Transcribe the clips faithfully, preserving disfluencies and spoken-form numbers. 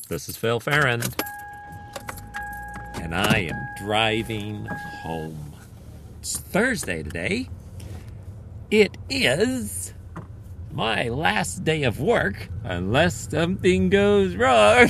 This is Phil Farron, and I am driving home. It's Thursday today. It is my last day of work, unless something goes wrong.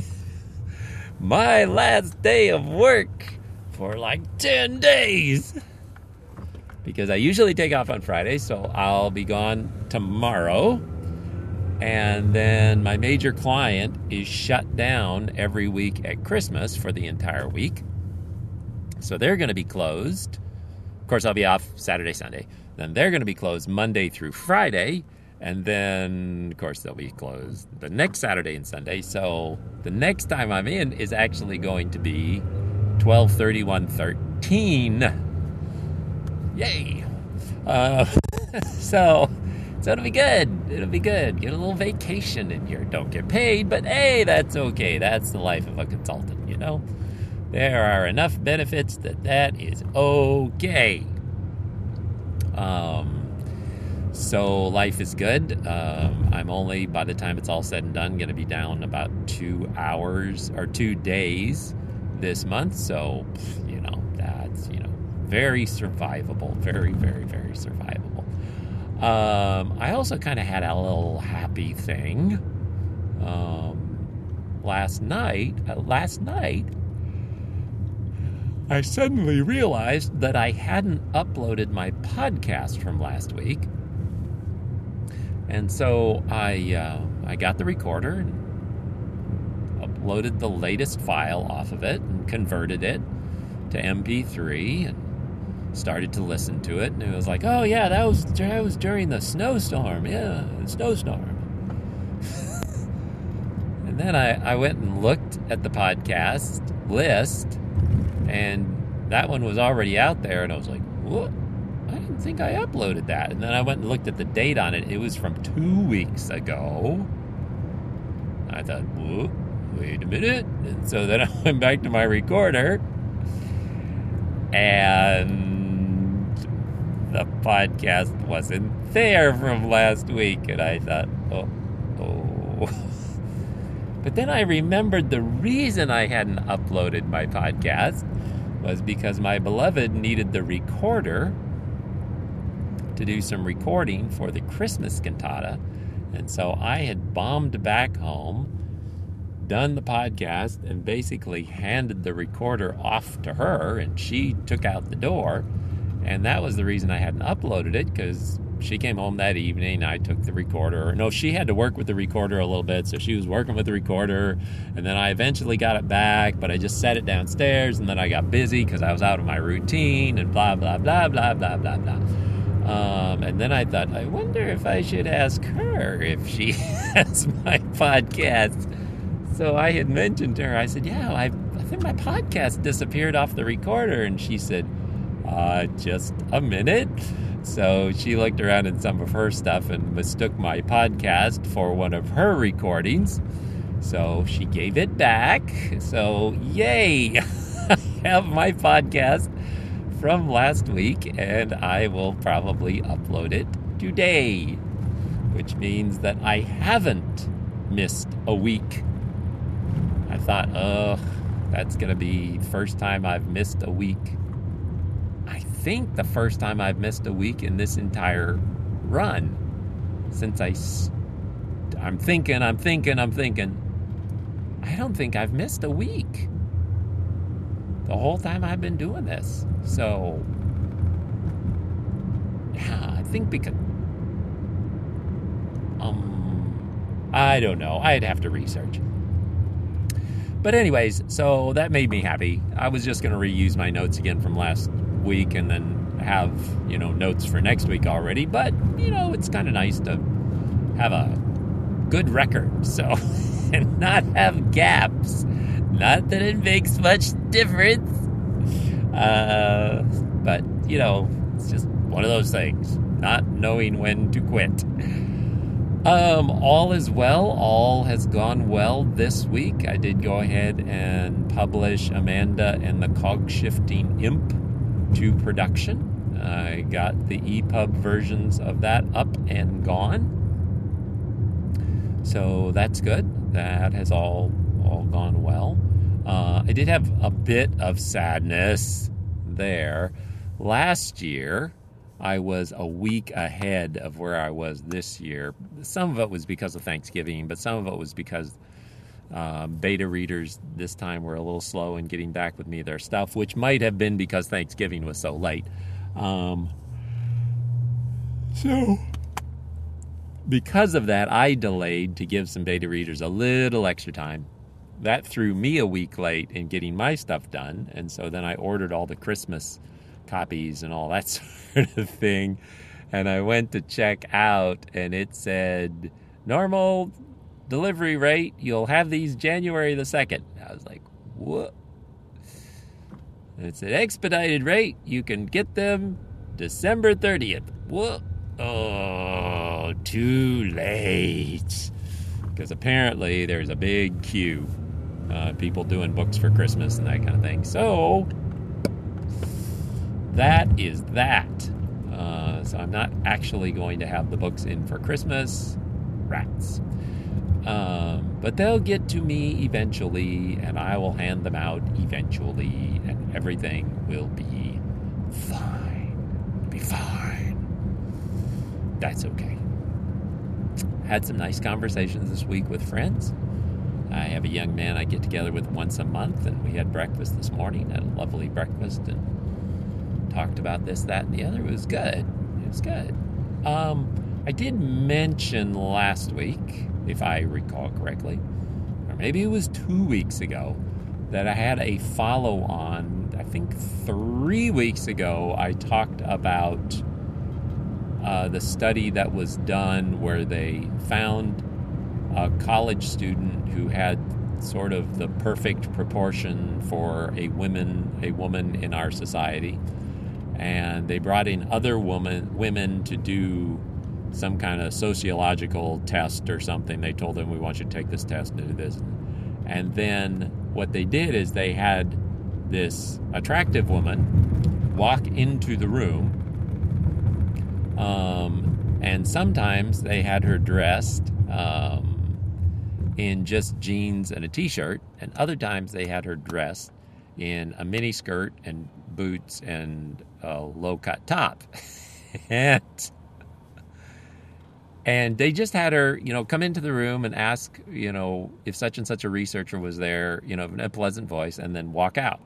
My last day of work for like ten days. Because I usually take off on Friday, so I'll be gone tomorrow. And then my major client is shut down every week at Christmas for the entire week. So they're going to be closed. Of course, I'll be off Saturday, Sunday. Then they're going to be closed Monday through Friday. And then, of course, they'll be closed the next Saturday and Sunday. So the next time I'm in is actually going to be twelve thirty-one thirteen. Yay! Uh, so... So it'll be good. It'll be good. Get a little vacation in here. Don't get paid, but hey, that's okay. That's the life of a consultant, you know? There are enough benefits that that is okay. Um, so life is good. Um, I'm only, by the time it's all said and done, going to be down about two hours or two days this month. So, you know, that's, you know, very survivable. Very, very, very survivable. Um, I also kind of had a little happy thing. Um, last night, uh, last night, I suddenly realized that I hadn't uploaded my podcast from last week. And so I, uh, I got the recorder and uploaded the latest file off of it and converted it to M P three and started to listen to it, and it was like, oh yeah, that was that was during the snowstorm, yeah, the snowstorm. And then I, I went and looked at the podcast list, and that one was already out there, and I was like, what? I didn't think I uploaded that. And then I went and looked at the date on it. It was from two weeks ago. I thought, whoa, wait a minute. And so then I went back to my recorder, and the podcast wasn't there from last week, and I thought, oh, oh. But then I remembered the reason I hadn't uploaded my podcast was because my beloved needed the recorder to do some recording for the Christmas cantata, and so I had bombed back home, done the podcast, and basically handed the recorder off to her, and she took out the door. And that was the reason I hadn't uploaded it, because she came home that evening, I took the recorder. No, she had to work with the recorder a little bit, so she was working with the recorder, and then I eventually got it back, but I just set it downstairs, and then I got busy because I was out of my routine, and blah, blah, blah, blah, blah, blah, blah. Um, and then I thought, I wonder if I should ask her if she has my podcast. So I had mentioned to her, I said, yeah, I, I think my podcast disappeared off the recorder, and she said, Uh, just a minute. So she looked around in some of her stuff and mistook my podcast for one of her recordings. So she gave it back. So yay! I have my podcast from last week, and I will probably upload it today, which means that I haven't missed a week. I thought, oh, that's going to be the first time I've missed a week. I think the first time I've missed a week in this entire run since I, I'm thinking, I'm thinking, I'm thinking, I don't think I've missed a week the whole time I've been doing this. So, yeah, I think because, um, I don't know. I'd have to research. But anyways, so that made me happy. I was just going to reuse my notes again from last week and then have, you know, notes for next week already. But, you know, it's kind of nice to have a good record, so, and not have gaps. Not that it makes much difference. Uh, but, you know, it's just one of those things. Not knowing when to quit. Um, all is well. All has gone well this week. I did go ahead and publish Amanda and the Cog-Shifting Imp to production. I got the E P U B versions of that up and gone. So that's good. That has all all gone well. Uh, I did have a bit of sadness there. Last year, I was a week ahead of where I was this year. Some of it was because of Thanksgiving, but some of it was because um, beta readers this time were a little slow in getting back with me their stuff, which might have been because Thanksgiving was so late. Um, so, because of that, I delayed to give some beta readers a little extra time. That threw me a week late in getting my stuff done, and so then I ordered all the Christmas copies and all that sort of thing, and I went to check out, and it said, normal delivery rate, you'll have these January the second. I was like, what? And it said, expedited rate, you can get them December thirtieth. What? Oh, too late. Because apparently there's a big queue. Uh, people doing books for Christmas and that kind of thing. So, that is that. Uh, so I'm not actually going to have the books in for Christmas. Rats. Um, but they'll get to me eventually, and I will hand them out eventually, and everything will be fine. It'll be fine. That's okay. Had some nice conversations this week with friends. I have a young man I get together with once a month, and we had breakfast this morning, had a lovely breakfast, and talked about this, that, and the other. It was good. It was good. Um, I did mention last week, if I recall correctly, or maybe it was two weeks ago, that I had a follow-on. I think three weeks ago, I talked about uh, the study that was done where they found a college student who had sort of the perfect proportion for a woman, a woman in our society. And they brought in other woman, women to do some kind of sociological test or something. They told them, we want you to take this test and do this. And then what they did is they had this attractive woman walk into the room. Um, and sometimes they had her dressed um, in just jeans and a t-shirt. And other times they had her dressed in a mini skirt and boots and a low-cut top. and... And they just had her, you know, come into the room and ask, you know, if such and such a researcher was there, you know, in a pleasant voice, and then walk out.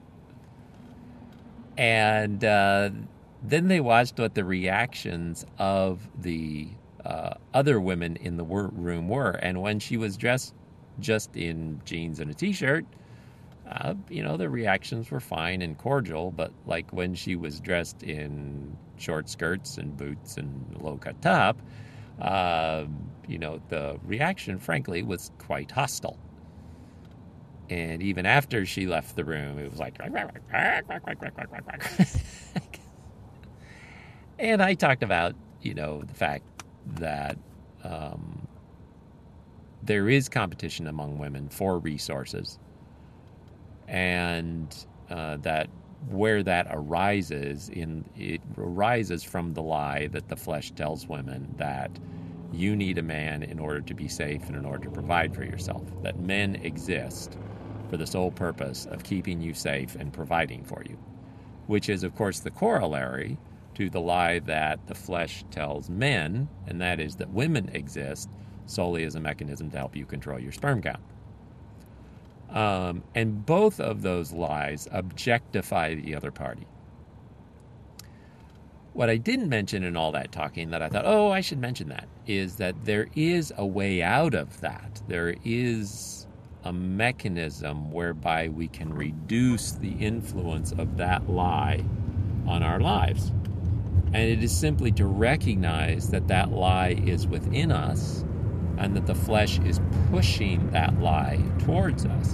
And uh, then they watched what the reactions of the uh, other women in the room were. And when she was dressed just in jeans and a t-shirt, uh, you know, the reactions were fine and cordial. But like when she was dressed in short skirts and boots and low-cut top, Uh, you know, the reaction, frankly, was quite hostile. And even after she left the room, it was like... And I talked about, you know, the fact that um, there is competition among women for resources. And uh, that where that arises, in it arises from the lie that the flesh tells women that you need a man in order to be safe and in order to provide for yourself. That men exist for the sole purpose of keeping you safe and providing for you. Which is, of course, the corollary to the lie that the flesh tells men, and that is that women exist solely as a mechanism to help you control your sperm count. Um, and both of those lies objectify the other party. What I didn't mention in all that talking that I thought, oh, I should mention that, is that there is a way out of that. There is a mechanism whereby we can reduce the influence of that lie on our lives. And it is simply to recognize that that lie is within us and that the flesh is pushing that lie towards us.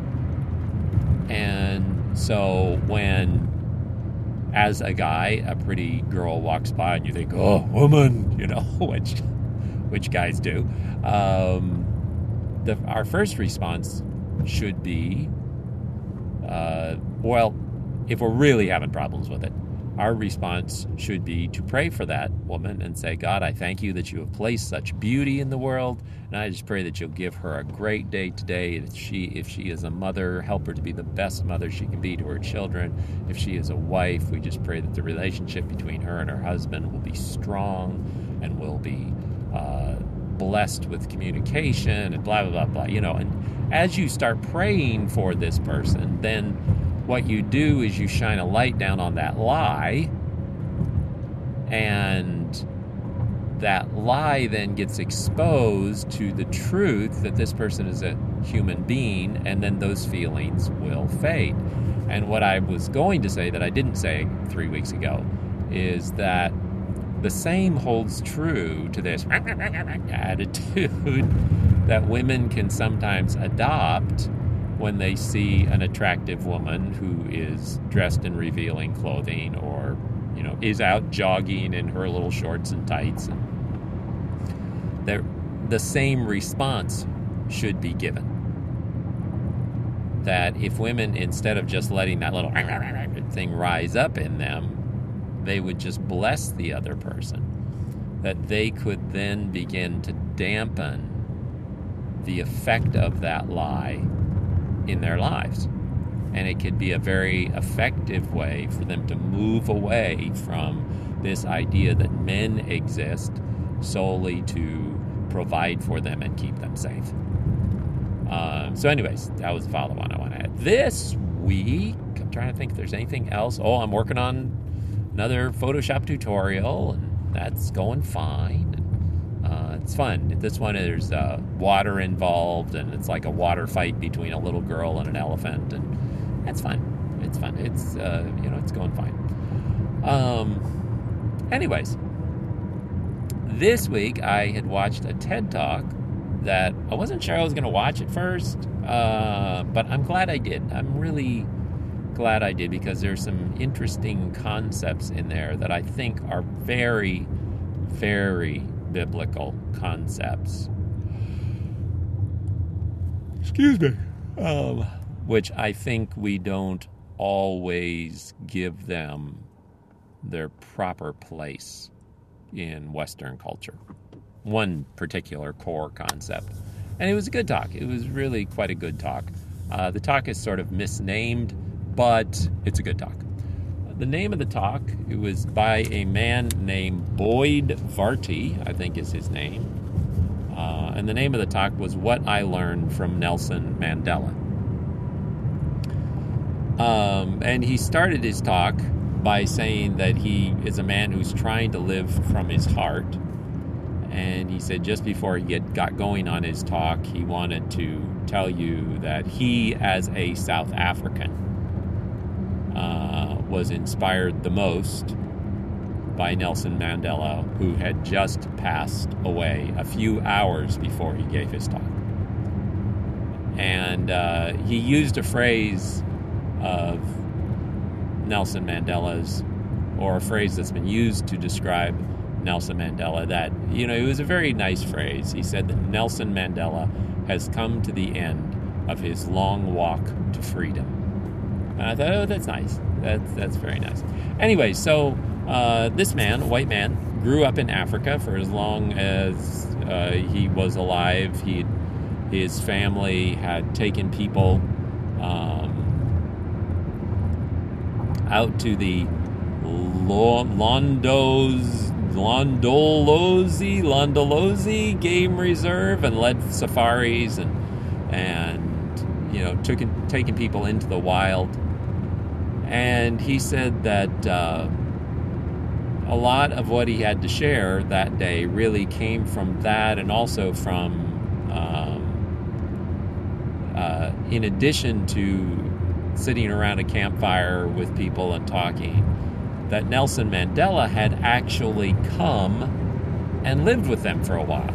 And so when, as a guy, a pretty girl walks by and you think, oh, woman, you know, which which guys do, um, the, our first response should be, uh, well, if we're really having problems with it, our response should be to pray for that woman and say, God, I thank you that you have placed such beauty in the world, and I just pray that you'll give her a great day today. If she, if she is a mother, help her to be the best mother she can be to her children. If she is a wife, we just pray that the relationship between her and her husband will be strong and will be uh, blessed with communication and blah, blah, blah, blah. You know, and as you start praying for this person, then what you do is you shine a light down on that lie, and that lie then gets exposed to the truth that this person is a human being, and then those feelings will fade. And what I was going to say that I didn't say three weeks ago is that the same holds true to this attitude that women can sometimes adopt when they see an attractive woman who is dressed in revealing clothing, or, you know, is out jogging in her little shorts and tights. And the same response should be given. That if women, instead of just letting that little thing rise up in them, they would just bless the other person, that they could then begin to dampen the effect of that lie in their lives. And it could be a very effective way for them to move away from this idea that men exist solely to provide for them and keep them safe. Um, so anyways, that was the follow-on I want to add. This week, I'm trying to think if there's anything else. Oh, I'm working on another Photoshop tutorial, and that's going fine. Uh, it's fun. This one, there's uh, water involved, and it's like a water fight between a little girl and an elephant, and it's fun. It's fun. It's, uh, you know, it's going fine. Um, anyways, this week I had watched a TED Talk that I wasn't sure I was going to watch at first, uh, but I'm glad I did. I'm really glad I did, because there's some interesting concepts in there that I think are very, very biblical concepts. Excuse me. Um, which I think we don't always give them their proper place in Western culture. One particular core concept. And it was a good talk. It was really quite a good talk. Uh, the talk is sort of misnamed, but it's a good talk. The name of the talk, it was by a man named Boyd Varty, I think is his name. Uh, and the name of the talk was What I Learned from Nelson Mandela. Um, and he started his talk by saying that he is a man who's trying to live from his heart. And he said just before he get, got going on his talk, he wanted to tell you that he, as a South African, Uh, was inspired the most by Nelson Mandela, who had just passed away a few hours before he gave his talk. And uh, he used a phrase of Nelson Mandela's, or a phrase that's been used to describe Nelson Mandela, that, you know, it was a very nice phrase. He said that Nelson Mandela has come to the end of his long walk to freedom. And I thought, oh, that's nice. That's, that's very nice. Anyway, so uh, this man, a white man, grew up in Africa for as long as uh, he was alive. He, his family had taken people um, out to the Londos, Londolozi, Londolozi Game Reserve and led safaris and, and you know, took, taking people into the wild. And he said that uh, a lot of what he had to share that day really came from that, and also from, um, uh, in addition to sitting around a campfire with people and talking, that Nelson Mandela had actually come and lived with them for a while.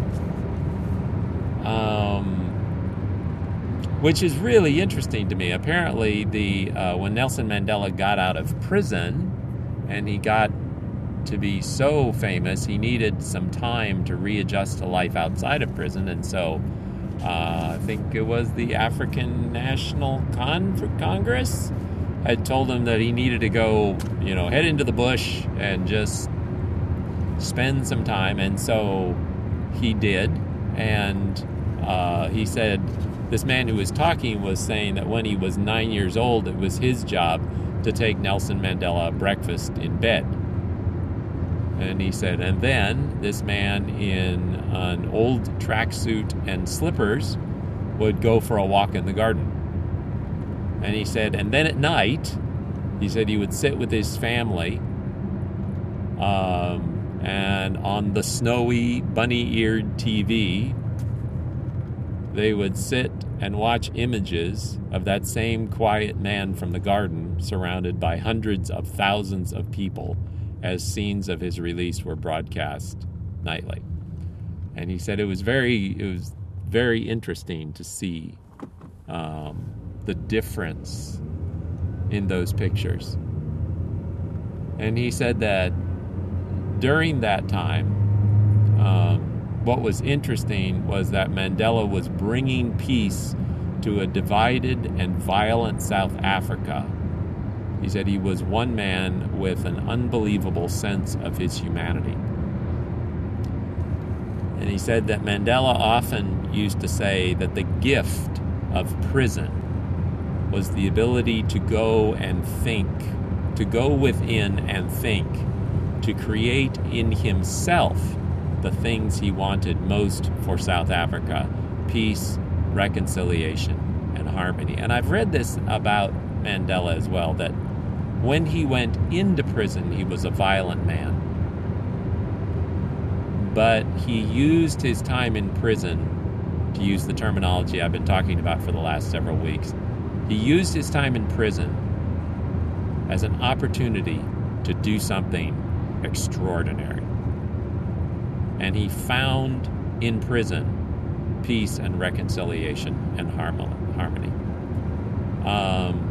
Um... Which is really interesting to me. Apparently, the uh, when Nelson Mandela got out of prison and he got to be so famous, he needed some time to readjust to life outside of prison. And so uh, I think it was the African National Con- Congress had told him that he needed to go, you know, head into the bush and just spend some time. And so he did. And uh, he said this man who was talking was saying that when he was nine years old, it was his job to take Nelson Mandela breakfast in bed. And he said, and then this man in an old tracksuit and slippers would go for a walk in the garden. And he said, and then at night, he said he would sit with his family, um, and on the snowy, bunny-eared T V, they would sit and watch images of that same quiet man from the garden, surrounded by hundreds of thousands of people, as scenes of his release were broadcast nightly. And he said it was very, it was very interesting to see um, the difference in those pictures. And he said that during that time, um, what was interesting was that Mandela was bringing peace to a divided and violent South Africa. He said he was one man with an unbelievable sense of his humanity. And he said that Mandela often used to say that the gift of prison was the ability to go and think, to go within and think, to create in himself the things he wanted most for South Africa: peace, reconciliation, and harmony. And I've read this about Mandela as well, that when he went into prison, he was a violent man. But he used his time in prison, to use the terminology I've been talking about for the last several weeks, he used his time in prison as an opportunity to do something extraordinary. And he found in prison peace and reconciliation and harmony. Um,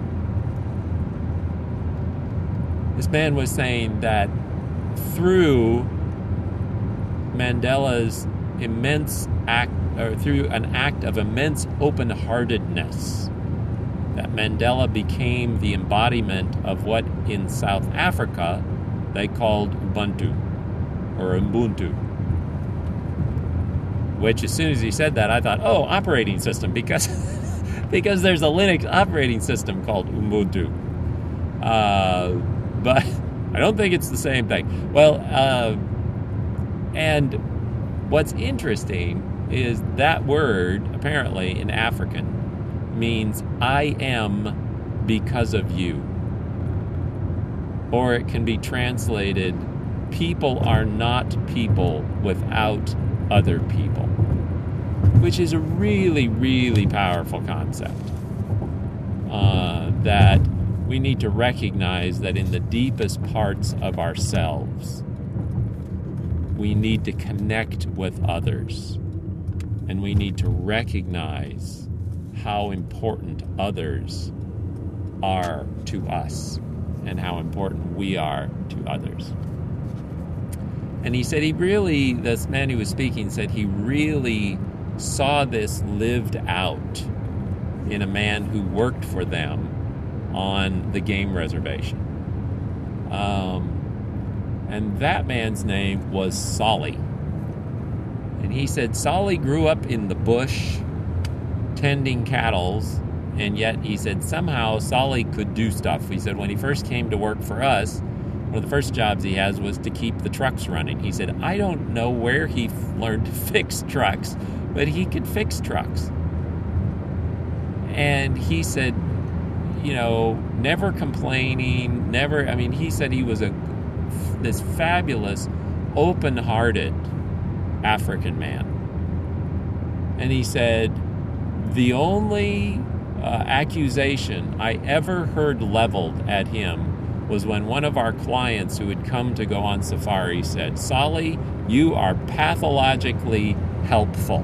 this man was saying that through Mandela's immense act, or through an act of immense open-heartedness, that Mandela became the embodiment of what in South Africa they called Ubuntu, or Ubuntu. Which, as soon as he said that, I thought, oh, operating system, because because there's a Linux operating system called Ubuntu. Uh, but I don't think it's the same thing. Well, uh, and what's interesting is that word, apparently in African, means I am because of you. Or it can be translated, people are not people without other people, which is a really, really powerful concept uh, that we need to recognize that in the deepest parts of ourselves, we need to connect with others, and we need to recognize how important others are to us and how important we are to others. And he said he really, this man who was speaking said he really saw this lived out in a man who worked for them on the game reservation. Um, and that man's name was Solly. And he said Solly grew up in the bush tending cattle, and yet he said somehow Solly could do stuff. He said when he first came to work for us, one of the first jobs he has was to keep the trucks running. He said, I don't know where he learned to fix trucks, but he could fix trucks. And he said, you know, never complaining, never, I mean, he said he was a this fabulous, open-hearted African man. And he said, the only uh, accusation I ever heard leveled at him was when one of our clients who had come to go on safari said, Solly, you are pathologically helpful.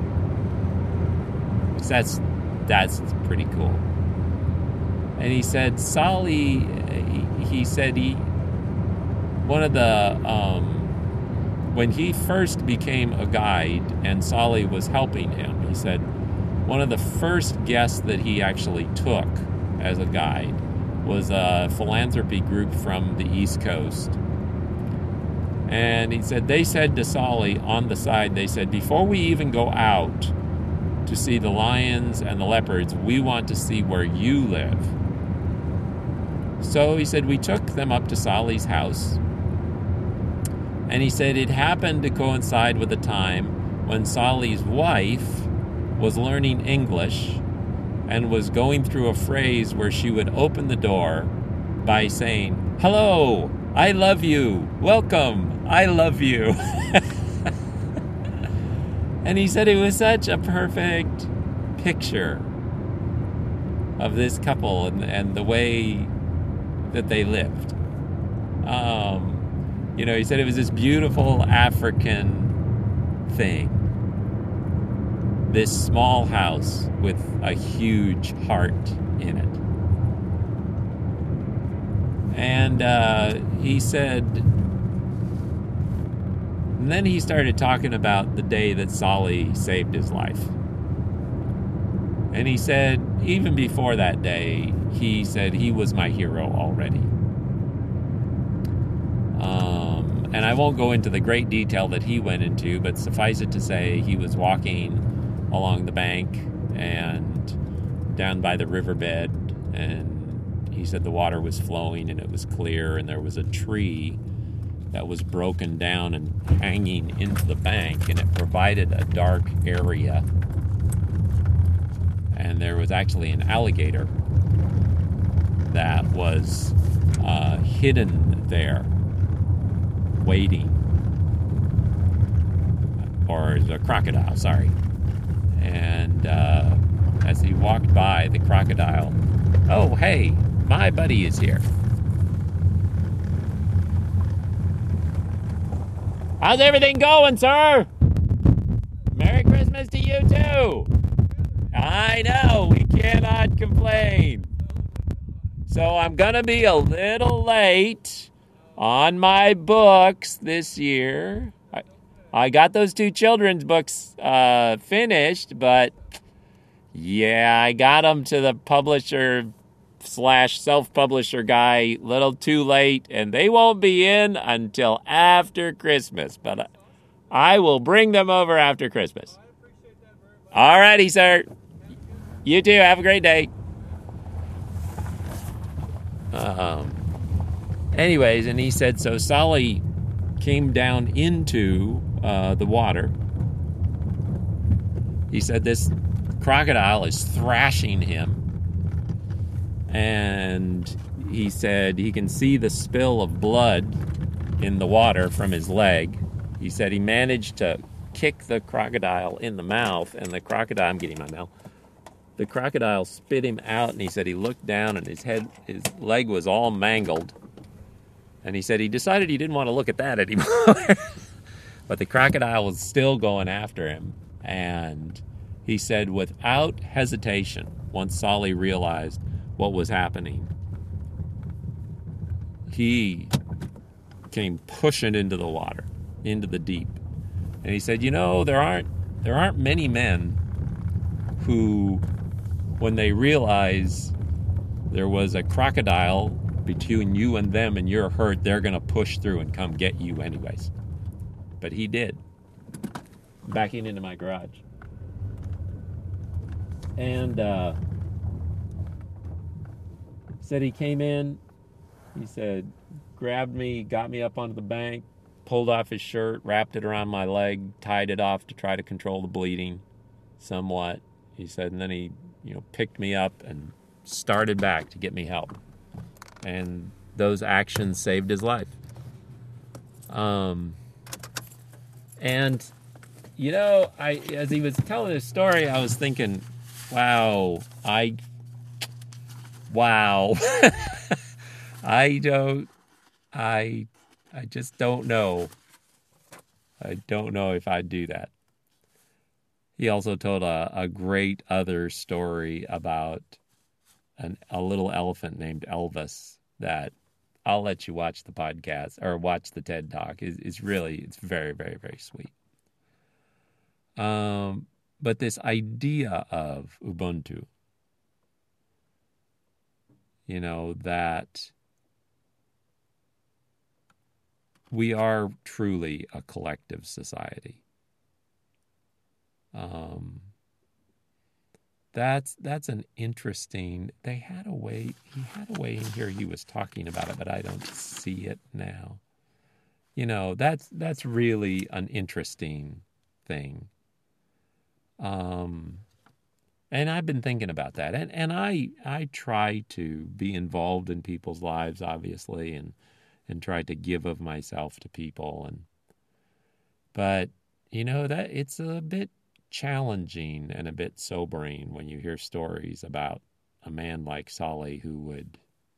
That's, that's pretty cool. And he said, Solly, he, he said he, one of the, um, when he first became a guide and Solly was helping him, he said, one of the first guests that he actually took as a guide was a philanthropy group from the East Coast. And he said, they said to Solly on the side, they said, before we even go out to see the lions and the leopards, we want to see where you live. So he said, we took them up to Solly's house. And he said it happened to coincide with a time when Solly's wife was learning English and was going through a phrase where she would open the door by saying, hello, I love you, welcome, I love you. And he said it was such a perfect picture of this couple and, and the way that they lived. Um, you know, he said it was this beautiful African thing. This small house with a huge heart in it. And uh, he said, and then he started talking about the day that Solly saved his life. And he said, even before that day, he said he was my hero already. Um, and I won't go into the great detail that he went into, but suffice it to say, he was walking along the bank and down by the riverbed, and he said the water was flowing and it was clear, and there was a tree that was broken down and hanging into the bank, and it provided a dark area. And there was actually an alligator that was uh, hidden there, waiting. Or a crocodile, sorry. And uh, as he walked by, the crocodile, oh, hey, my buddy is here. How's everything going, sir? Merry Christmas to you, too. I know, we cannot complain. So I'm going to be a little late on my books this year. I, I got those two children's books uh, finished, but yeah, I got them to the publisher slash self-publisher guy a little too late, and they won't be in until after Christmas, but I will bring them over after Christmas. All righty, sir. You too. Have a great day. Um. Anyways, and he said, so Solly came down into uh, the water. He said this crocodile is thrashing him. And he said he can see the spill of blood in the water from his leg. He said he managed to kick the crocodile in the mouth, and the crocodile, I'm getting my mouth, the crocodile spit him out, and he said he looked down and his head, his leg was all mangled. And he said he decided he didn't want to look at that anymore. But the crocodile was still going after him. And he said without hesitation, once Solly realized what was happening, he came pushing into the water, into the deep. And he said, you know, there aren't there aren't many men who, when they realize there was a crocodile between you and them and you're hurt, they're going to push through and come get you anyways. But he did. Backing into my garage. And uh, said he came in, he said, grabbed me, got me up onto the bank, pulled off his shirt, wrapped it around my leg, tied it off to try to control the bleeding somewhat. He said, and then he, you know, picked me up and started back to get me help. And those actions saved his life. Um, and, you know, I as he was telling his story, I was thinking, wow, I, wow. I don't, I, I just don't know. I don't know if I'd do that. He also told a, a great other story about an, a little elephant named Elvis that I'll let you watch the podcast or watch the TED Talk. It's, it's really, it's very, very, very sweet. Um, but this idea of Ubuntu you know, that we are truly a collective society. Um, that's that's an interesting. They had a way. He had a way in here. He was talking about it, but I don't see it now. You know, that's that's really an interesting thing. Um, and I've been thinking about that, and and I I try to be involved in people's lives, obviously, and and try to give of myself to people, and but you know that it's a bit challenging and a bit sobering when you hear stories about a man like Solly who would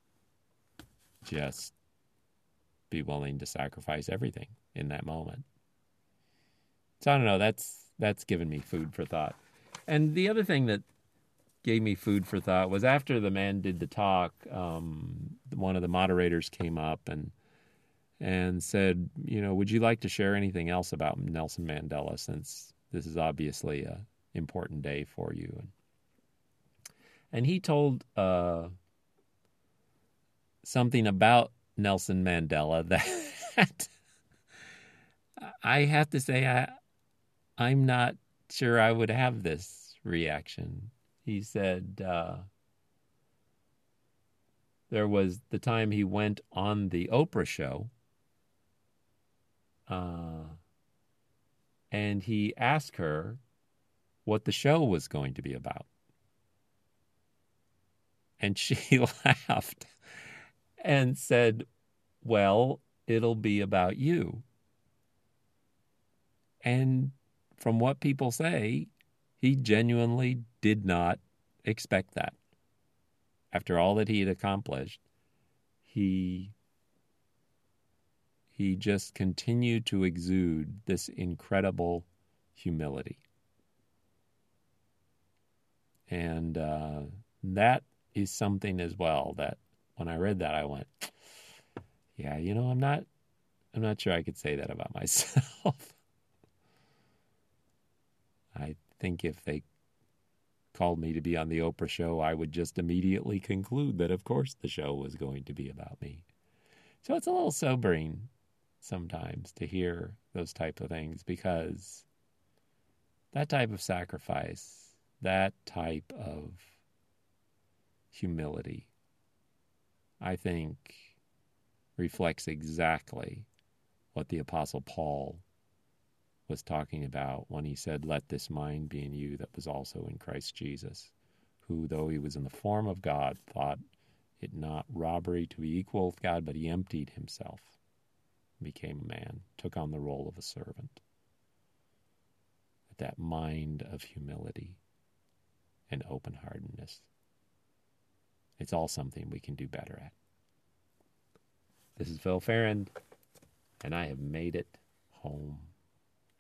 just be willing to sacrifice everything in that moment. So I don't know, that's that's given me food for thought. And the other thing that gave me food for thought was after the man did the talk, um, one of the moderators came up and and said, you know, would you like to share anything else about Nelson Mandela, since this is obviously a important day for you? And, and he told uh, something about Nelson Mandela that I have to say I, I'm not sure I would have this reaction. He said uh, there was the time he went on the Oprah show, uh, and he asked her what the show was going to be about. And she laughed and said, well, it'll be about you. And from what people say, he genuinely did not expect that. After all that he had accomplished, he he just continued to exude this incredible humility. And uh, that is something as well that when I read that, I went, yeah, you know, I'm not, I'm not sure I could say that about myself. I think if they called me to be on the Oprah show, I would just immediately conclude that, of course, the show was going to be about me. So it's a little sobering sometimes to hear those type of things, because that type of sacrifice, that type of humility, I think reflects exactly what the Apostle Paul was talking about when he said, let this mind be in you that was also in Christ Jesus, who, though he was in the form of God, thought it not robbery to be equal with God, but he emptied himself, became a man, took on the role of a servant. With that mind of humility and open-heartedness, it's all something we can do better at. This is Phil Farrand, and I have made it home.